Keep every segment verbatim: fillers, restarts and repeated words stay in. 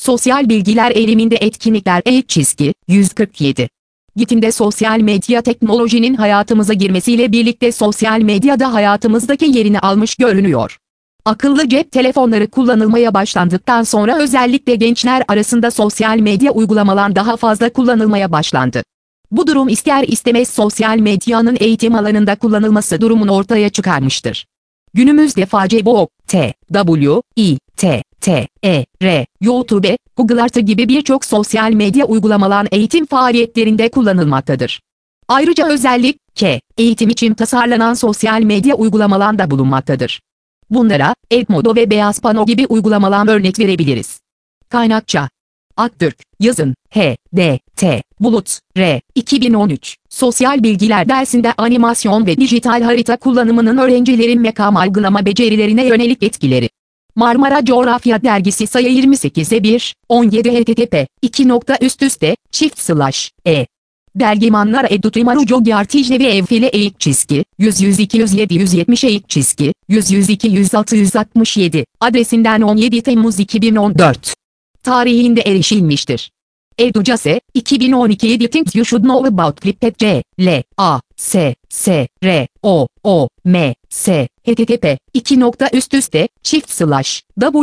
Sosyal bilgiler eğiliminde etkinlikler E çizgi, yüz kırk yedi. Git'imde sosyal medya teknolojinin hayatımıza girmesiyle birlikte sosyal medyada hayatımızdaki yerini almış görünüyor. Akıllı cep telefonları kullanılmaya başlandıktan sonra özellikle gençler arasında sosyal medya uygulamalar daha fazla kullanılmaya başlandı. Bu durum ister istemez sosyal medyanın eğitim alanında kullanılması durumunu ortaya çıkarmıştır. Günümüzde Facebook, T, W, I, T, T, E, R, YouTube, Google Artı gibi birçok sosyal medya uygulamalar eğitim faaliyetlerinde kullanılmaktadır. Ayrıca özellik, K, eğitim için tasarlanan sosyal medya uygulamalar da bulunmaktadır. Bunlara, Edmodo ve Beyaz Pano gibi uygulamalar örnek verebiliriz. Kaynakça: Aktürk, yazın, H, D, T, Bulut, R, iki bin on üç. Sosyal bilgiler dersinde animasyon ve dijital harita kullanımının öğrencilerin mekam algılama becerilerine yönelik etkileri. Marmara Coğrafya Dergisi sayı yirmi sekize bir, on yedi h t t p iki nokta üst üste çift slash e Dergimanlar Edutrimaru Jogyartijne ve Evfile eğik çizgi, yüz yüz iki yüz yedi yüz yetmiş eğik çizgi, yüz yüz iki yüz altı yüz altmış yedi, adresinden on yedi Temmuz iki bin on dört. Tarihinde erişilmiştir. Educase, iki bin on iki yedi Things You Should Know About Flipper C, L, A, S, S, R, O, O, M, S, H T T P, iki nokta üst üste, çift slash,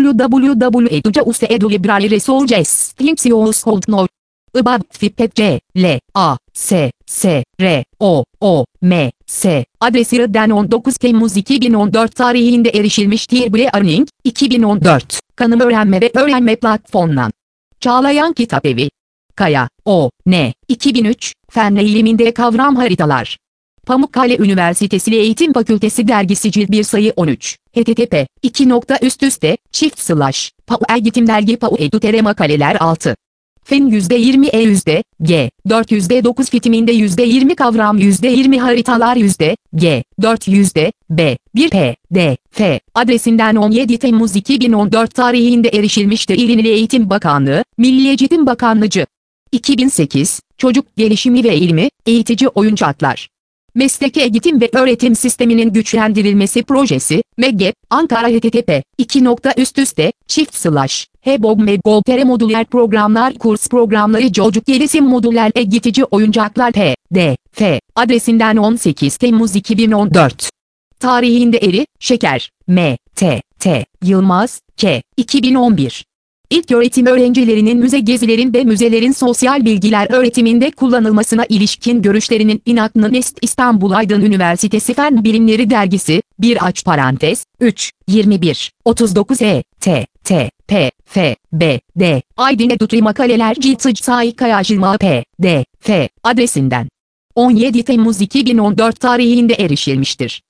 www.educause edu library resources, things you should know about Flipper C, L, A, S, S, R, O, O, M, S, adresinden on dokuz Temmuz iki bin on dört tarihinde erişilmiştir. Bre-Learning, iki bin on dört, Kanım Öğrenme ve Öğrenme Platformundan. Çağlayan Kitapevi. Kaya, O, N, iki bin üç, Fen Eğiliminde Kavram Haritalar. Pamukkale Üniversitesi Eğitim Fakültesi Dergisi Cilt bir sayı on üç, H T T P, iki nokta üst üste, çift slash, P A U Eğitim Dergi P A U Edutere Makaleler altı. Fen yüzde yirmi E yüzde, G, dört yüzde dokuz Fitiminde yüzde yirmi Kavram yüzde yirmi Haritalar yüzde, G, dört yüzde, B, bir P, D, F, adresinden on yedi Temmuz iki bin on dört tarihinde erişilmiştir. İl Milli Eğitim Bakanlığı, Milli Eğitim Bakanlığı. iki bin sekiz, Çocuk Gelişimi ve Eğilimi, Eğitici Oyuncaklar. Meslek Eğitim ve Öğretim Sisteminin Güçlendirilmesi Projesi, MEGEP, Ankara H T T P, iki nokta üst üste, çift slash, hebogmegoltere modüler programlar kurs programları çocuk gelişim modüler eğitici oyuncaklar P, D, F, adresinden on sekiz Temmuz iki bin on dört. Tarihinde Eri, Şeker, M, T, T, Yılmaz, K, iki bin on bir. İlköğretim öğrencilerinin müze gezilerinde müzelerin sosyal bilgiler öğretiminde kullanılmasına ilişkin görüşlerinin İnaklı Nest İstanbul Aydın Üniversitesi Fen Bilimleri Dergisi, bir aç parantez, üç, yirmi bir, otuz dokuz E, T, T, P, F, B, D, Aydın Edutri Makaleler Cilt Say Kayajılma P, D, F, adresinden on yedi Temmuz iki bin on dört tarihinde erişilmiştir.